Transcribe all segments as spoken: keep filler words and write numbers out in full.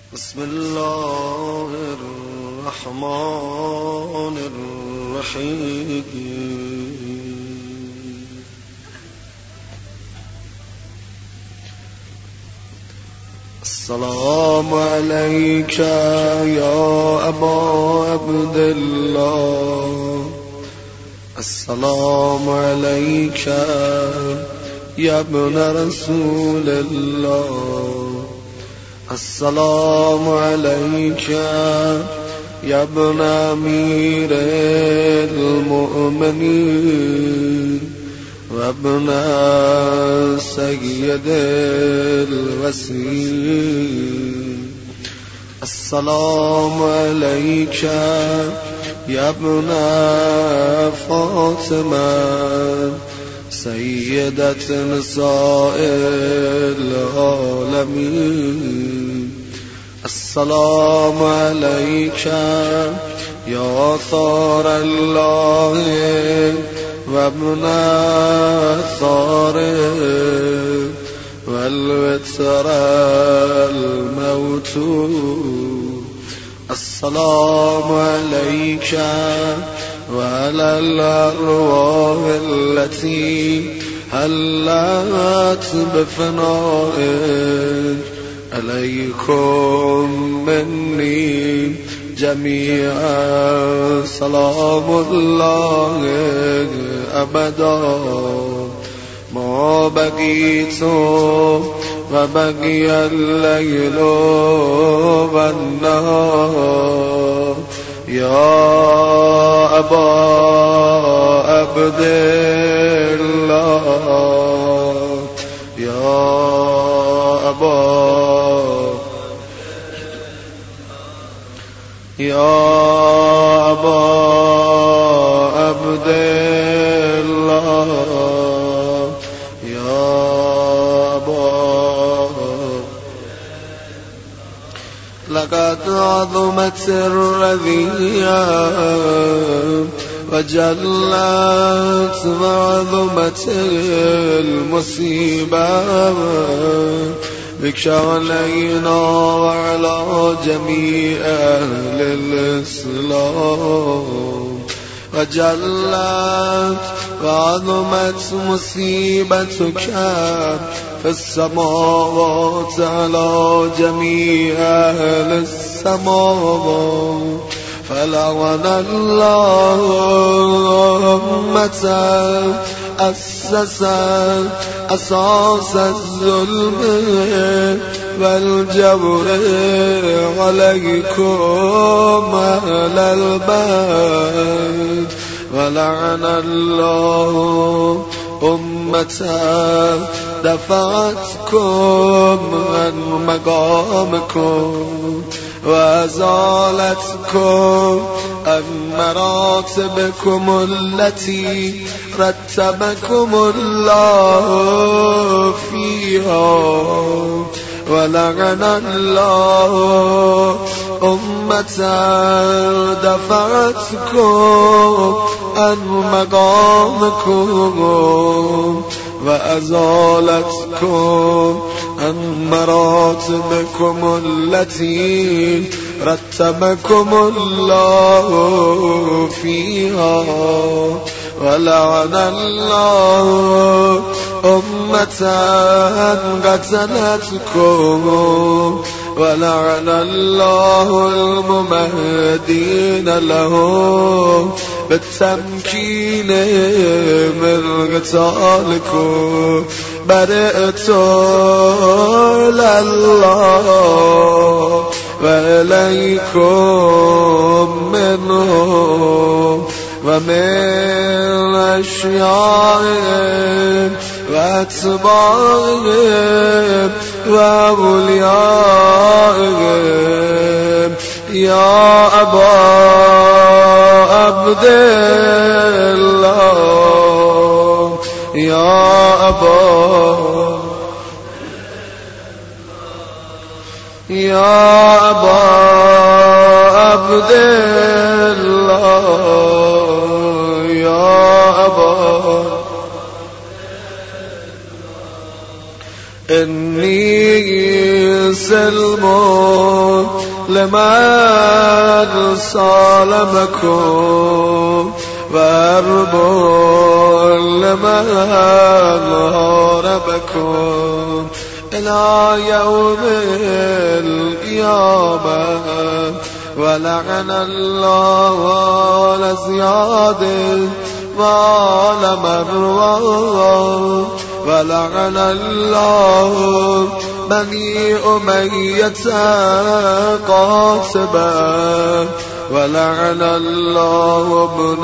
بسم الله الرحمن الرحيم. السلام عليك يا أبا عبد الله، السلام عليك يا ابن رسول الله، السلام عليك يا ابن أمير المؤمنين وابن سيد الوسيم، السلام عليك يا ابن فاطمة سيدة نساء العالمين، السلام عليك يا ثار الله وابن ثار والوتر الموت، السلام عليك وعلى الأرواح التي هلت بفنائك، عليكم مني جميعا سلام الله أبدا ما بقيت وبقي الليل والنهار، يا أبا عبد الله، يا أبا يا أبا عبد الله، يا أبا لقد عظمت الرذية وجلت وعظمت المصيبة بك علينا وعلى جميع أهل الإسلام، وجلت وعظمت مصيبتك في السماوات على جميع أهل السماوات، فلعن الله أمة أسس أساس الظلم والجور عليكم أهل البيت، ولعن الله أمة دفعتكم عن مقامكم وأزالتكم عن مراتبكم التي رتبكم الله فيها، ولعن الله أمة دفعتكم عن مقامكم وأزالتكم عن مراتبكم التي رتبكم الله فيها، ولعن الله أمة قتلتكم، ولعن الله الممهدين لهم بالتمكين من قتالكم، برئت إلى الله وإليكم منهم ومن أشيائهم وأتباعهم وأوليائهم، يا أبا عبد الله، يا أبا يا أبا عبد الله، يا أبا إني سلم لمن صالمكم وأرب لمن هاربكم إلى يوم القيامة ولعن الله لزياد وعلى مروان ولعن الله بني أمية قاتبا ولعن الله ابن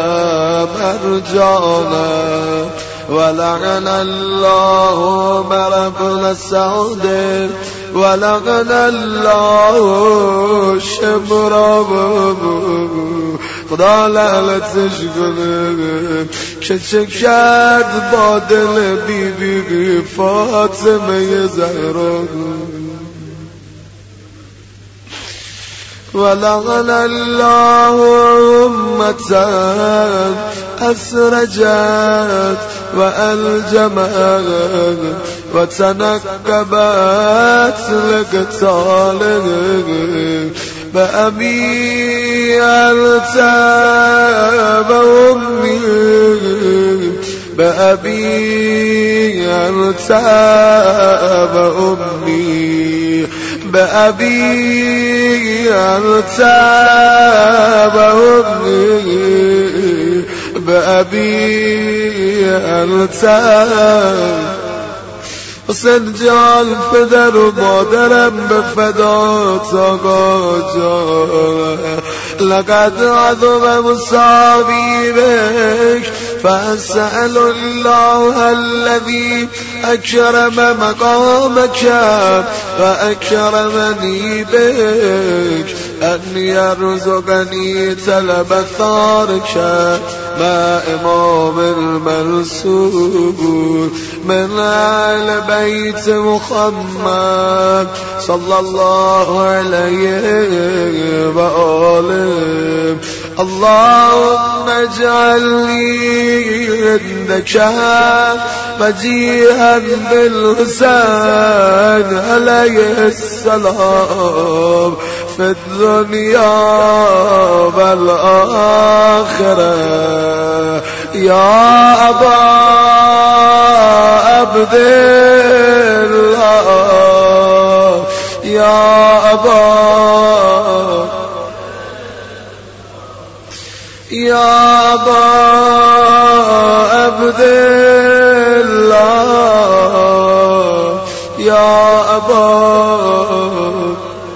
مرجانا ولعن الله عمر بن سعد ولعن الله شمر خدا لعنتش کنه که چه کرد با دل بی بی بی فاطمه زهرا ولعن الله أمة أسرجت وألجمت وتنكبت لقتاله بأبي أرتاب أمي بأبي أرتاب أمي بأبي أرتاب أمي بأبي أرتاب حسین جان پدر و مادرم به فدات آقا جان لقد عظم مصابیبک فأسأل الله الذي أكرم مقامك وأكرمني بك أن يرزقني تلب ثارك مع إمام المنصور من آل بيت محمد صلى الله عليه وآله اللهم اجعلني عندك وجيها بالحسين عليه السلام في الدنيا والآخرة يا أبا عبد الله يا أبا يا أبا عبد الله يا أبا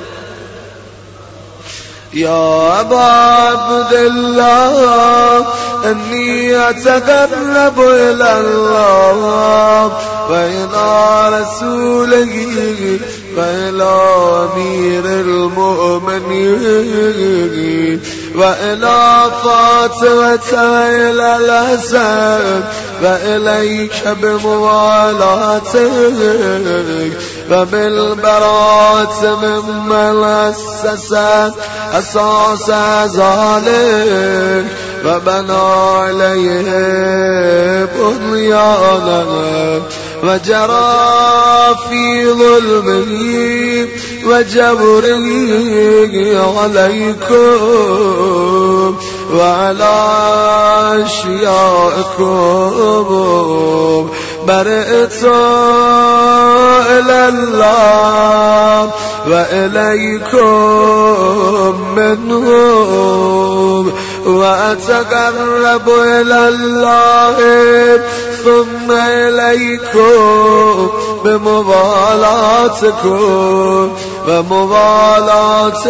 يا أبا عبد الله إني أتقرب إلى الله وإلى رسوله وإلى أمير المؤمنين وإلى فاطمة وإلى الحسن وإليك بموالاتك وبالبراءة ممن أسس أساس ذلك وبنى عليه بنيانا وجرى في ظلمه وجبره عليكم وعلى أشيائكم برئت إلى الله وإليكم منهم وأتقرب إلى الله ثم إليكم بموالاتكم وموالاة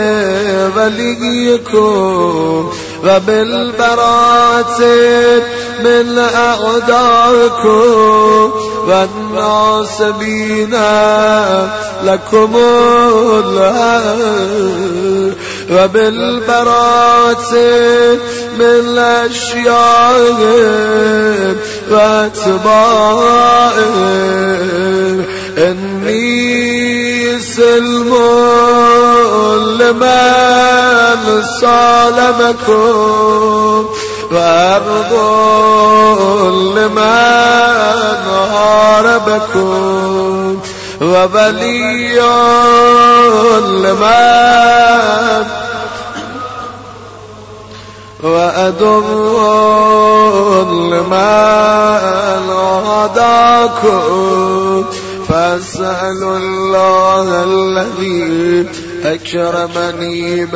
وليكم وبالبراءة من أعدائكم والناصبين لكم الأمر وبالبراءة من أشيائهم وأتباعهم إني سلم لمن صالمكم وأرض لمن حاربكم وولي لمن وأدر لمن عاداكم فأسأل الله الذي أكرمني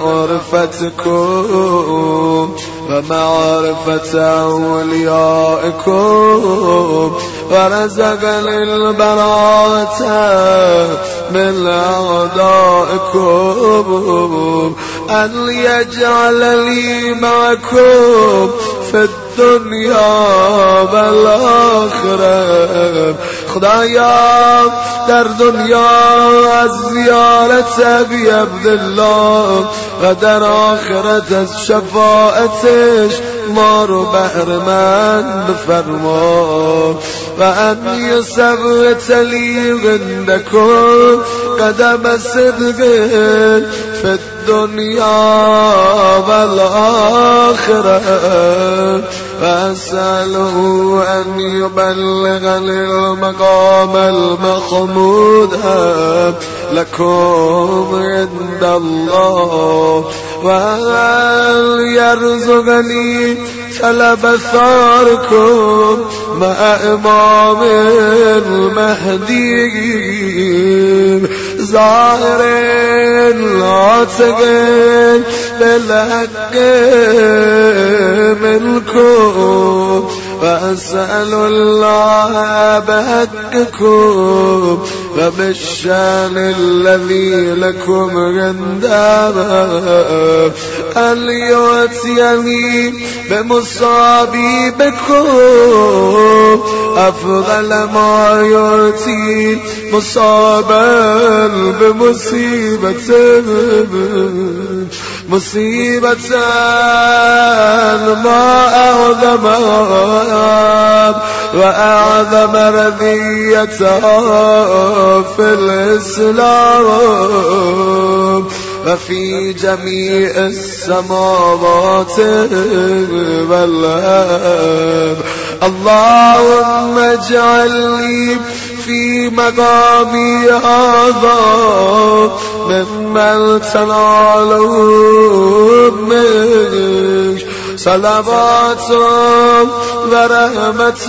بمعرفتكم ومعرفة أوليائكم ورزقني البراءة من أعدائكم أن يجعل لي معكم في الدنيا والآخرة. خدایا در دنیا از زیارت ابی عبدالله و در آخرت از شفاعتش ما رو بهره‌مند بفرما و ان یثبت لی عندکم قدم صدق فی الدنیا والآخرة فأسأله أن يبلغني المقام المحمود لكم عند الله وأن يرزقني طلب ثاركم مع إمام المهدي ظاهر ناطق بالحق منكم وأسأل الله بحقكم وبالشان الذي لكم عندما أن يؤتيني بمصابيبكم أفضل ما يؤتي مصابا بمصيبة مصيبة ما أعظمها وأعظم رذيتها في الإسلام وفي جميع السماوات والأرض. اللهم اجعلني في مقامي هذا ممن تناله منك صلوات ورحمة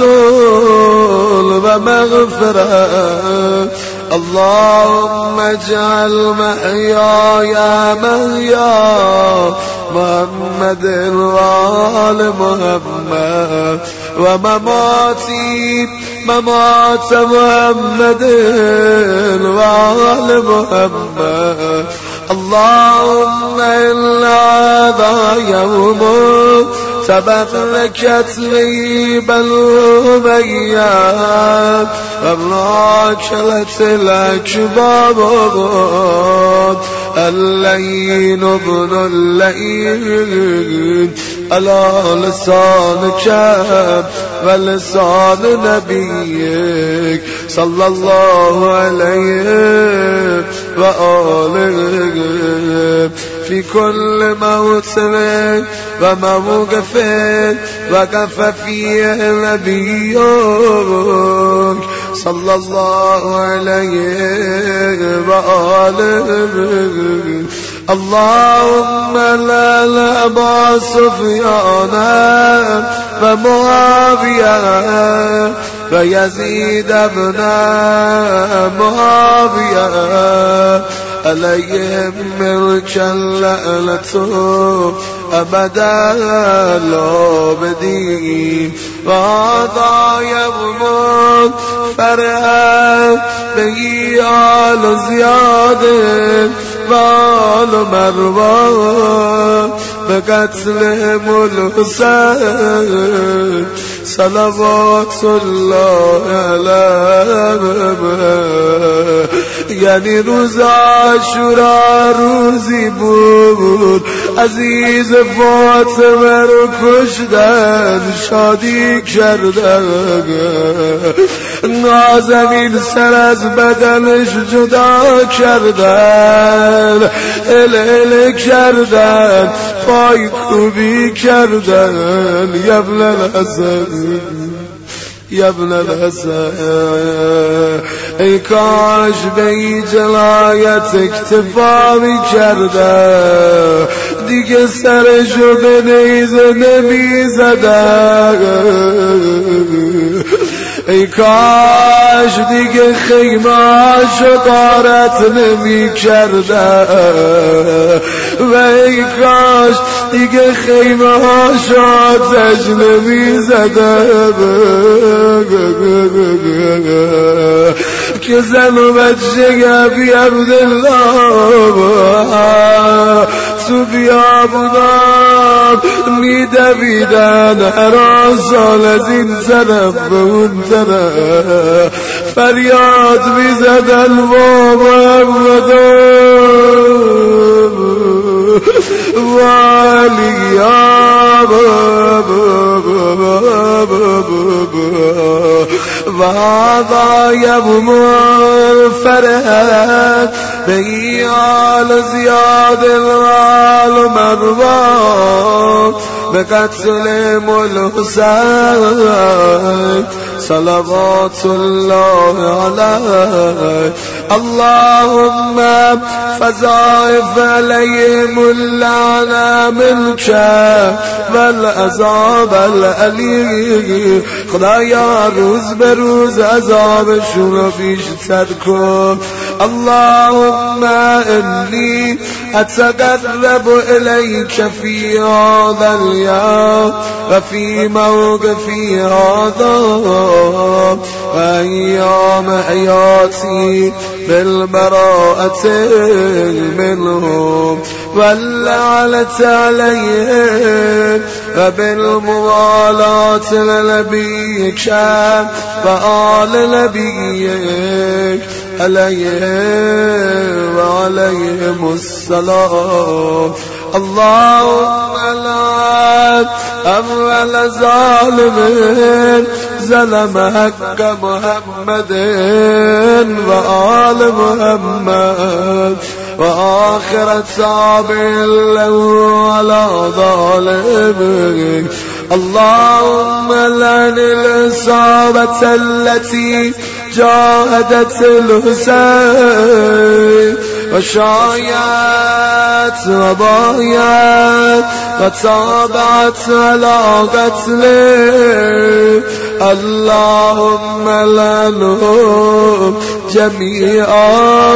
ومغفرة. اللهم اجعل محياي محيا محمد وآل محمد ومماتي ممات محمد وآل محمد. اللهم إن هذا يوم تبركت لي بنو أمية وراكلت الأكباد اللين ابن اللين على لسانك ولسان نبيك صلى الله عليه وآله في كل موسم وموقف وقف فيه نبيك صلى الله عليه وآله. اللهم لا لأبا سفيان ومعاوية ويزيد بن معاوية عليهم ملك اللعنة أبدا الآبدين. وهذا يوم فرح به آل زياد وآل مروان بقتلهم الحسين صلوات الله علیه. یعنی روز عاشورا روزی بود عزیز فاطمه رو کشتن، شادی کردن، نازنین سر از بدنش جدا کردن، ال ال کردن، پای کوبی کردن. یبن الحسن یبن الحسن، ای کاش به این جلایت اکتفا می کرده، دیگه سرشو به نیزه نمی زده. ای کاش دیگه خیمه‌اشو غارت نمی کرده و ای کاش دیگه خیمه‌اشو آتش نمی زده که زن و بچه ابی عبدالله تو بیابونم می دویدن، هر سال از این طرف به اون طرف فریاد می زدن و محمد والی و هذا یوم الفرح بیال زیاد المال و مروان بقتل الحسین صلوات الله علیه. اللهم فضائف علیهم اللعنة منك والعذاب العلی. خدایا روز به روز عذابشون رو بیشتر کن. اللهم انی اتقرب الیک فی هذا اليوم و فی موقفی هذا و ایام حیاتی بالبراءة منهم واللعنة عليهم وبالموالاة لنبيك وآل نبيك عليهم وعليهم السلام. اللهم لعن أول ظالم ظلم حق محمد وآل محمد وآخر تابع له على ظالمك. اللهم لعن الإصابة التي جاهدت الحسين وشايعت وبايعت وتابعت على قتله. اللهم لعنهم جمیعا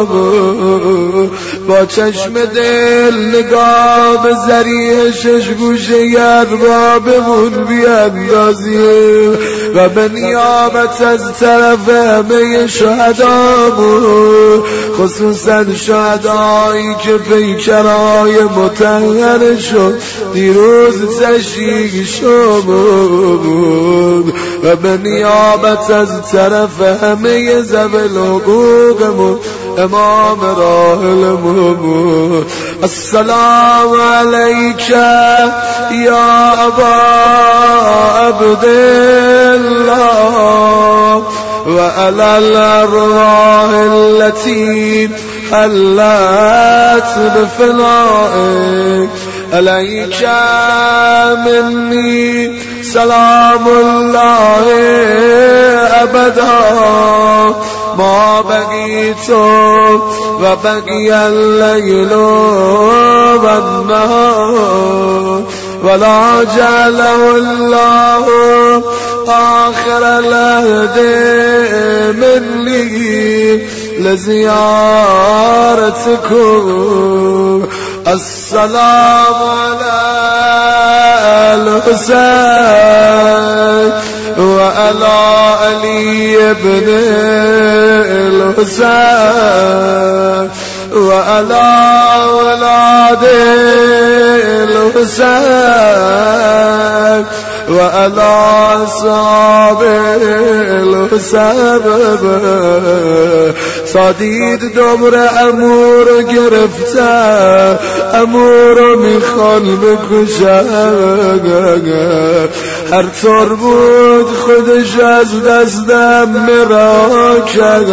با چشم دل نگاه به ذریع شش گوشه اربابمون بیاندازیم و به نیابت از طرف همه شهدامون، خصوصا شهدایی که پیکرهای مطهرشون دیروز تشییع شد و به نیابت از طرف همه ذوی الحقوقمون امام راحلمون. السلام علیک یا ابا عبدالله و علی الارواح التي حلت بفنائك. علیک منی سلام الله ابدا ما بقیت و بقی اللیل و النهار ولا جعله الله آخر العهد منی لزیارتكم. السلام على الحسين وعلى علي بن الحسين وعلى ولاد الحسين وعلى أصحاب الحسين صدید دمر امور گرفته امور میخوان بکشن هر طور بود خودش از دستم مراکن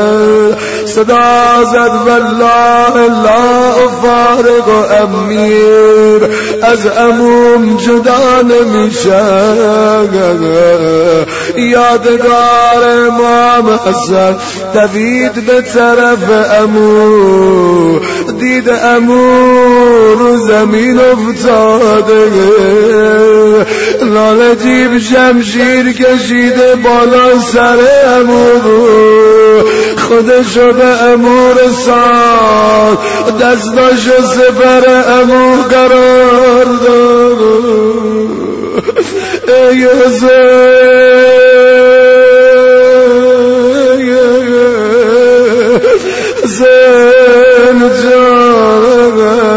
صدا زد والله لا افارق امیر از عموم جدا نمیشن یادگار امام حسن دوید به طرف عمو دید عمو رو زمین افتاده لالجیب شمشیر کشیده بالا سر عمو خودشو به عمو رساند دستاشو سپر عمو قرار داد ای حسین جان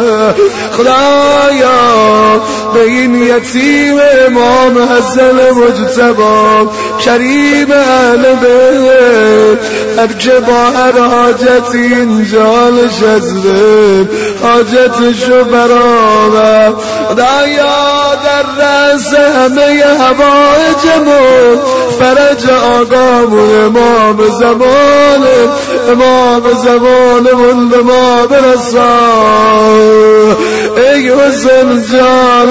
خدایا به این یتیم امام حسن مجتبی کریم اهل بیت هر که با هر حاجتی اینجا نشسته حاجتشو برآورد خدایا در رأس همه حوائجمون فرج آقامون امام زمان امام زمانمون به ما برسان ای حسین جان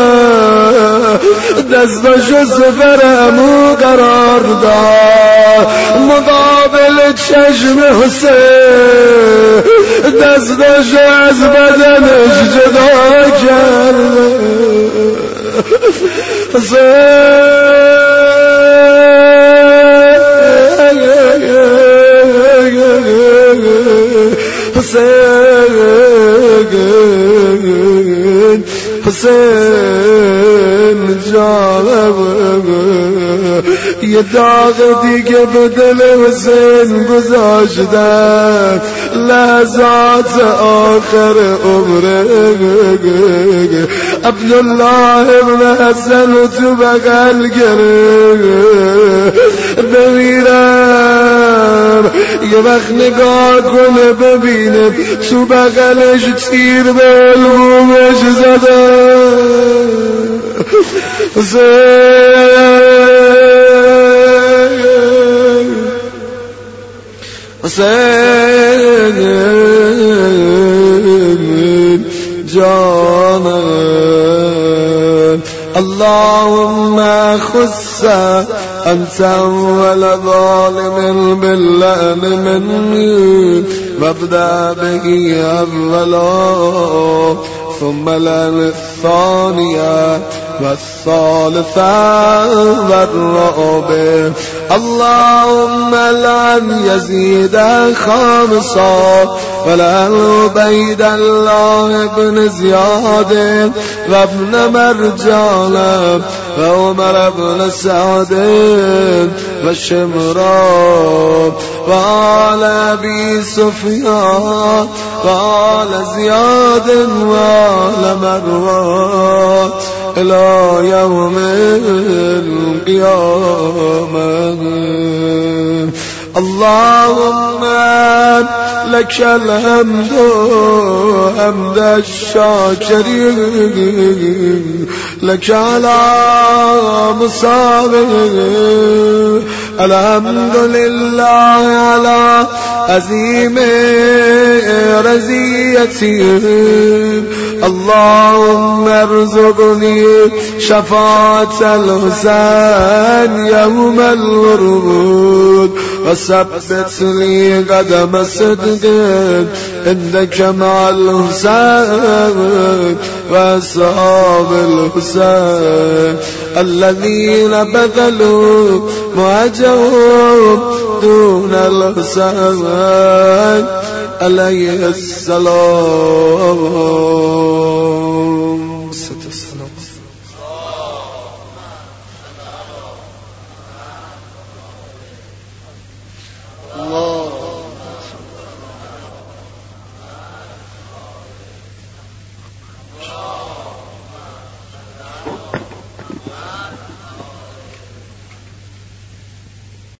دستاشو سفر عمو قرار داد مقابل چشم حسین دستاشو از بدنش جدا کرده حسین حسین جانم یه داغ دیگه به دل حسین گذاشتن لحظات آخر عمره عبدالله ابن حسن تو بغل گرفت بمیرم یه وقت نگاه کنه ببینه تو بغلش تیر به علومش زده حسین جانم اللهم خص أنت أول ظالم باللعن مني وابدأ به أولا ثم لعن الثانية والثالثة والرابع اللهم لعن يزيد خامسا ولعن عبيد الله بن زياد وابن مرجان وعمر بن سعد وشمران وآل أبي سفيان وآل زياد وآل مروان إلى يوم القيامة اللهم لك الحمد حمد الشاكرين لك على مصابه الحمد لله على عظيم رزيته اللهم ارزقني شفاعة الحسين يوم الورود وثبت لي قدم صدق عندك مع الحسين وأصحاب الحسين الذين بذلوا مهجهم دون الحسين عليه السلام.